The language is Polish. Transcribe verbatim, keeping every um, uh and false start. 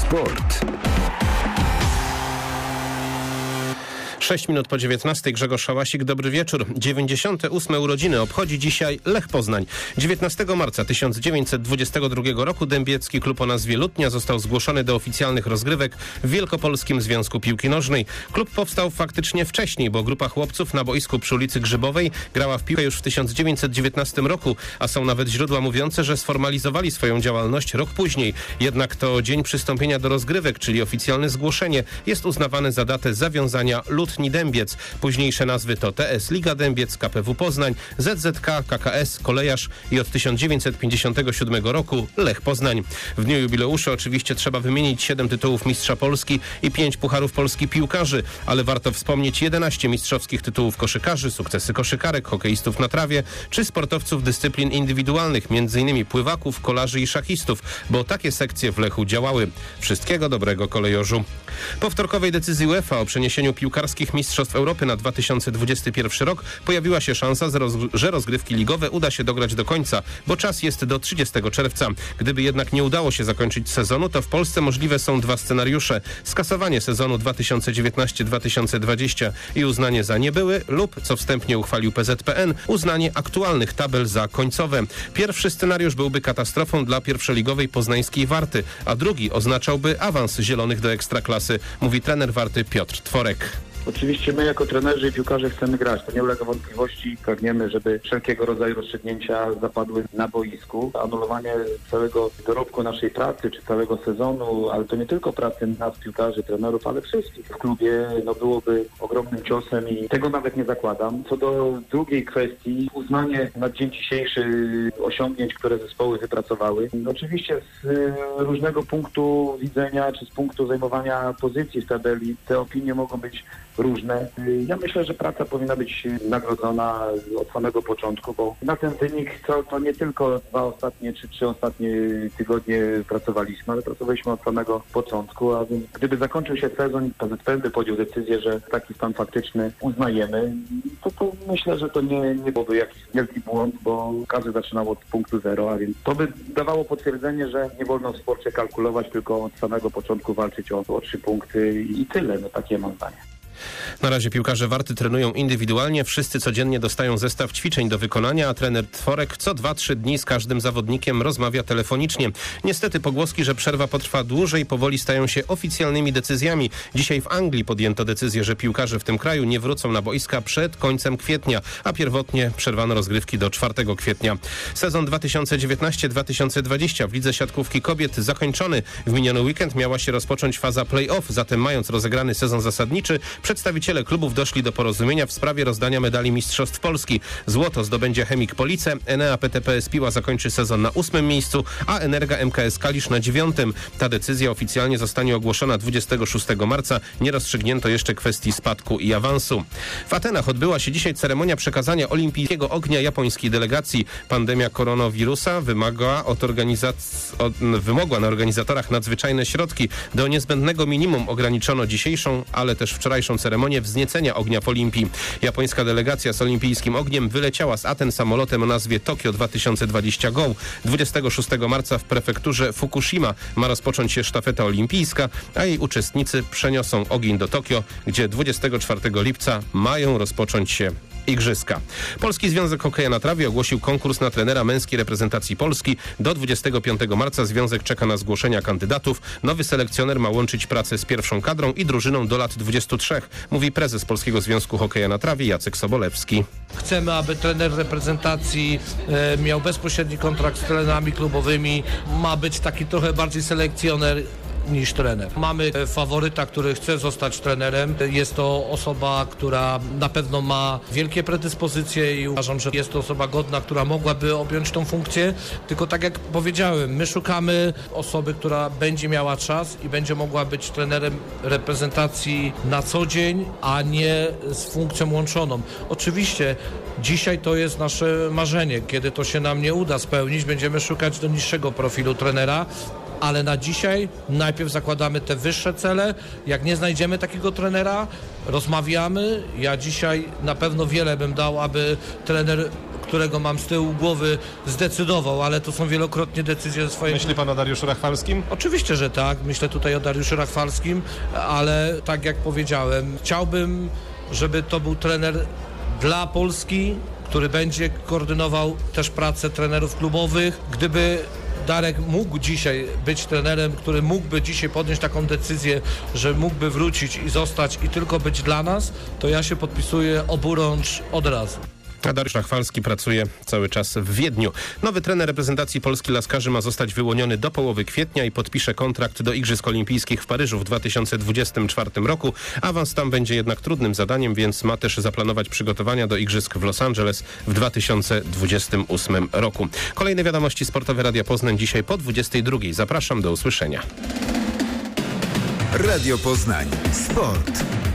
Sport. sześć minut po dziewiętnastej. Grzegorz Szałasik, dobry wieczór. dziewięćdziesiąte ósme urodziny obchodzi dzisiaj Lech Poznań. dziewiętnastego marca tysiąc dziewięćset dwudziestego drugiego roku dębiecki klub o nazwie Lutnia został zgłoszony do oficjalnych rozgrywek w Wielkopolskim Związku Piłki Nożnej. Klub powstał faktycznie wcześniej, bo grupa chłopców na boisku przy ulicy Grzybowej grała w piłkę już w tysiąc dziewięćset dziewiętnastym roku, a są nawet źródła mówiące, że sformalizowali swoją działalność rok później. Jednak to dzień przystąpienia do rozgrywek, czyli oficjalne zgłoszenie, jest uznawany za datę zawiązania Lutni Dębiec. Późniejsze nazwy to T S Liga Dębiec, K P W Poznań, Z Z K, K K S, Kolejarz i od tysiąc dziewięćset pięćdziesiątego siódmego roku Lech Poznań. W dniu jubileuszu oczywiście trzeba wymienić siedem tytułów Mistrza Polski i pięć Pucharów Polski piłkarzy, ale warto wspomnieć jedenaście mistrzowskich tytułów koszykarzy, sukcesy koszykarek, hokeistów na trawie czy sportowców dyscyplin indywidualnych, m.in. pływaków, kolarzy i szachistów, bo takie sekcje w Lechu działały. Wszystkiego dobrego, kolejorzu. Po wtorkowej decyzji UEFA o przeniesieniu piłkarskich Mistrzostw Europy na dwa tysiące dwudziesty pierwszy rok pojawiła się szansa, że rozgrywki ligowe uda się dograć do końca, bo czas jest do trzydziestego czerwca. Gdyby jednak nie udało się zakończyć sezonu, to w Polsce możliwe są dwa scenariusze. Skasowanie sezonu dwa tysiące dziewiętnasty dwa tysiące dwudziesty i uznanie za niebyły lub, co wstępnie uchwalił P Z P N, uznanie aktualnych tabel za końcowe. Pierwszy scenariusz byłby katastrofą dla pierwszoligowej poznańskiej Warty, a drugi oznaczałby awans zielonych do Ekstraklasy, mówi trener Warty Piotr Tworek. Oczywiście my jako trenerzy i piłkarze chcemy grać. To nie ulega wątpliwości. Pragniemy, żeby wszelkiego rodzaju rozstrzygnięcia zapadły na boisku. Anulowanie całego dorobku naszej pracy, czy całego sezonu, ale to nie tylko pracy nas, piłkarzy, trenerów, ale wszystkich w klubie, no byłoby ogromnym ciosem i tego nawet nie zakładam. Co do drugiej kwestii, uznanie na dzień dzisiejszy osiągnięć, które zespoły wypracowały. Oczywiście z różnego punktu widzenia, czy z punktu zajmowania pozycji w tabeli, te opinie mogą być różne. Ja myślę, że praca powinna być nagrodzona od samego początku, bo na ten wynik to, to nie tylko dwa ostatnie czy trzy ostatnie tygodnie pracowaliśmy, ale pracowaliśmy od samego początku, a więc gdyby zakończył się sezon i P Z P N by podjął decyzję, że taki stan faktyczny uznajemy, to, to myślę, że to nie, nie byłby jakiś wielki błąd, bo każdy zaczynał od punktu zero, a więc to by dawało potwierdzenie, że nie wolno w sporcie kalkulować, tylko od samego początku walczyć o, o trzy punkty i tyle. No takie mam zdanie. Na razie piłkarze Warty trenują indywidualnie, wszyscy codziennie dostają zestaw ćwiczeń do wykonania, a trener Tworek co dwa trzy dni z każdym zawodnikiem rozmawia telefonicznie. Niestety pogłoski, że przerwa potrwa dłużej, powoli stają się oficjalnymi decyzjami. Dzisiaj w Anglii podjęto decyzję, że piłkarze w tym kraju nie wrócą na boiska przed końcem kwietnia, a pierwotnie przerwano rozgrywki do czwartego kwietnia. Sezon dwa tysiące dziewiętnasty dwa tysiące dwudziesty w Lidze Siatkówki Kobiet zakończony. W miniony weekend miała się rozpocząć faza play-off, zatem mając rozegrany sezon zasadniczy, przedstawiciele klubów doszli do porozumienia w sprawie rozdania medali Mistrzostw Polski. Złoto zdobędzie Chemik Police, Enea P T P S Piła zakończy sezon na ósmym miejscu, a Energa M K S Kalisz na dziewiątym. Ta decyzja oficjalnie zostanie ogłoszona dwudziestego szóstego marca. Nie rozstrzygnięto jeszcze kwestii spadku i awansu. W Atenach odbyła się dzisiaj ceremonia przekazania olimpijskiego ognia japońskiej delegacji. Pandemia koronawirusa wymaga od organizac- od, wymogła na organizatorach nadzwyczajne środki. Do niezbędnego minimum ograniczono dzisiejszą, ale też wczorajszą ceremonię wzniecenia ognia w Olimpii. Japońska delegacja z olimpijskim ogniem wyleciała z Aten samolotem o nazwie Tokio dwa tysiące dwadzieścia Go. dwudziestego szóstego marca w prefekturze Fukushima ma rozpocząć się sztafeta olimpijska, a jej uczestnicy przeniosą ogień do Tokio, gdzie dwudziestego czwartego lipca mają rozpocząć się igrzyska. Polski Związek Hokeja na Trawie ogłosił konkurs na trenera męskiej reprezentacji Polski. Do dwudziestego piątego marca związek czeka na zgłoszenia kandydatów. Nowy selekcjoner ma łączyć pracę z pierwszą kadrą i drużyną do lat dwudziestu trzech, mówi prezes Polskiego Związku Hokeja na Trawie Jacek Sobolewski. Chcemy, aby trener reprezentacji e, miał bezpośredni kontrakt z trenerami klubowymi. Ma być taki trochę bardziej selekcjoner niż trener. Mamy faworyta, który chce zostać trenerem. Jest to osoba, która na pewno ma wielkie predyspozycje i uważam, że jest to osoba godna, która mogłaby objąć tą funkcję. Tylko tak jak powiedziałem, my szukamy osoby, która będzie miała czas i będzie mogła być trenerem reprezentacji na co dzień, a nie z funkcją łączoną. Oczywiście dzisiaj to jest nasze marzenie. Kiedy to się nam nie uda spełnić, będziemy szukać do niższego profilu trenera, ale na dzisiaj najpierw zakładamy te wyższe cele. Jak nie znajdziemy takiego trenera, rozmawiamy. Ja dzisiaj na pewno wiele bym dał, aby trener, którego mam z tyłu głowy, zdecydował, ale to są wielokrotnie decyzje swoje. Myśli pan o Dariuszu Rachwalskim? Oczywiście, że tak. Myślę tutaj o Dariuszu Rachwalskim, ale tak jak powiedziałem, chciałbym, żeby to był trener dla Polski, który będzie koordynował też pracę trenerów klubowych. Gdyby Darek mógł dzisiaj być trenerem, który mógłby dzisiaj podjąć taką decyzję, że mógłby wrócić i zostać i tylko być dla nas, to ja się podpisuję oburącz od razu. A Dariusz Rachwalski pracuje cały czas w Wiedniu. Nowy trener reprezentacji Polski laskarzy ma zostać wyłoniony do połowy kwietnia i podpisze kontrakt do Igrzysk Olimpijskich w Paryżu w dwa tysiące dwudziestym czwartym roku. Awans tam będzie jednak trudnym zadaniem, więc ma też zaplanować przygotowania do Igrzysk w Los Angeles w dwa tysiące dwudziestym ósmym roku. Kolejne wiadomości sportowe Radia Poznań dzisiaj po dwudziestej drugiej. Zapraszam, do usłyszenia. Radio Poznań. Sport.